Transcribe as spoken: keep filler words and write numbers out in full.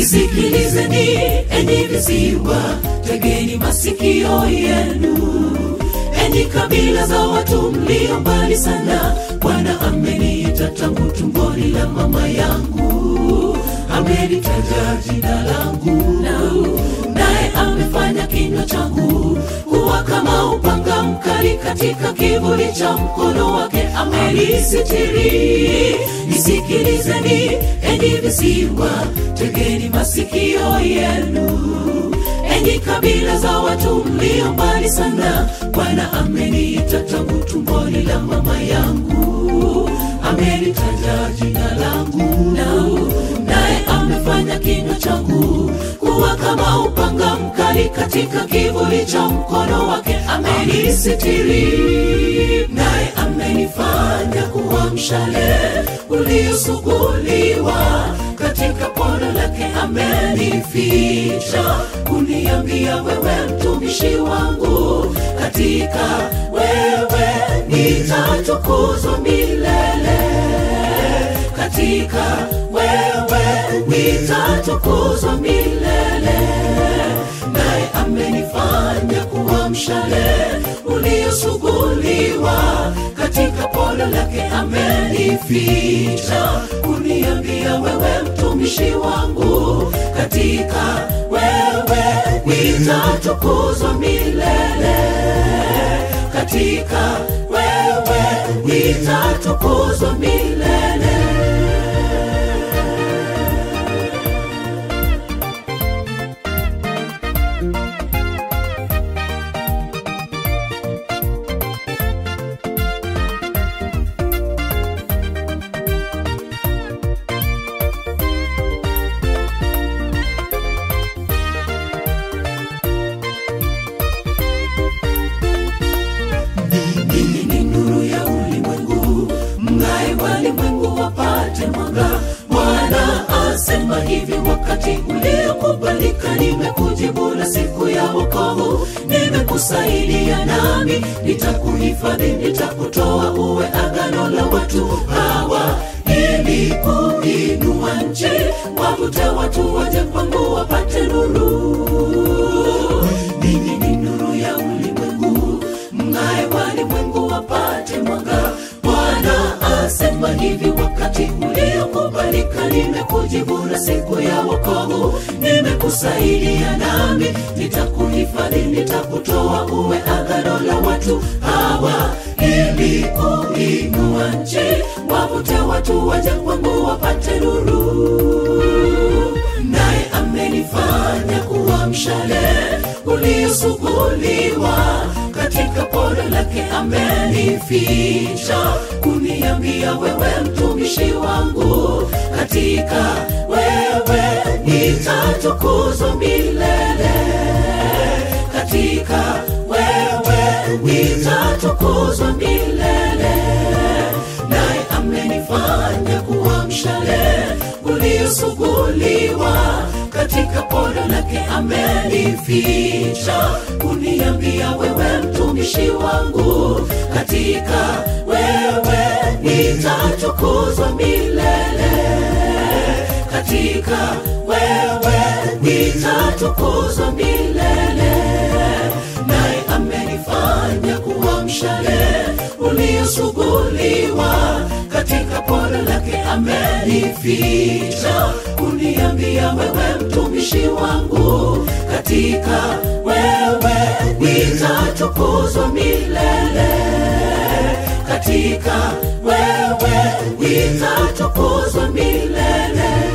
Nisikilizeni enyi visiwa, tegeni masikio yenu. Enyi kabila za watu mlio mbali sana, Bwana ameniita tangu tumboni la mama yangu. Amenitaja jina langu, naye amefanya kinywa changu kuwa kama upanga mkali, katika kivuli cha mkono wake amenisitiri. Nisikilizeni enyi visiwa, tegeni masikio yenu. Enyi kabila za watu mlio mbali sana, Bwana ameniita tangu tumboni la mama yangu. Amenitaja jina langu, naye amefanya kinywa changu kuwa kama upanga mkali, katika kivuli cha mkono wake amenisitiri. Naye amenifanya kuwa mshale uliosuguliwa, katika podo lake amenificha. Kuniambia wewe mtumishi wangu, katika wewe nitatukuzwa milele. Katika wewe nitatukuzwa milele. Naye amenifanya kuwa mshale uliosuguliwa, katika podo lake amenificha. Kuniambia wewe mtumishi wangu, katika wewe nitatukuzwa milele. Katika wewe nitatukuzwa milele. Hivi wakati uliokubalika nimekujibu, na siku ya wokovu nimekusaidia, nami nitakuhifadhi, nitakutoa uwe agano la watu hawa, ili kuinua nchi, wavute watu waje kwangu wapate nuru. Mimi ni nuru ya ulimwengu, mng'ae walimwengu wapate mwanga. Bwana asema hivi wakati uliokubalika nimekujibu, na siku ya wokovu nimekusaidia, nami nitakuhifadhi, nitakutoa uwe agano la watu hawa, ili kuinua nchi, wavute watu waje kwangu wapate nuru. Naye amenifanya kuwa mshale uliosuguliwa, katika podo lake amenificha. Kuniambia wewe mtumishi wangu, katika wewe nitatukuzwa milele. Katika wewe nitatukuzwa milele. Naye amenifanya kuwa mshale uliosuguliwa, katika podo lake amenificha. Kuniambia wewe mtumishi wangu, katika wewe nitatukuzwa milele. Katika wewe nitatukuzwa milele. Naye amenifanya kuwa mshale uliosuguliwa, katika podo lake amenificha. Kuniambia wewe mtumishi wangu, katika wewe nitatukuzwa milele. Katika wewe nitatukuzwa milele.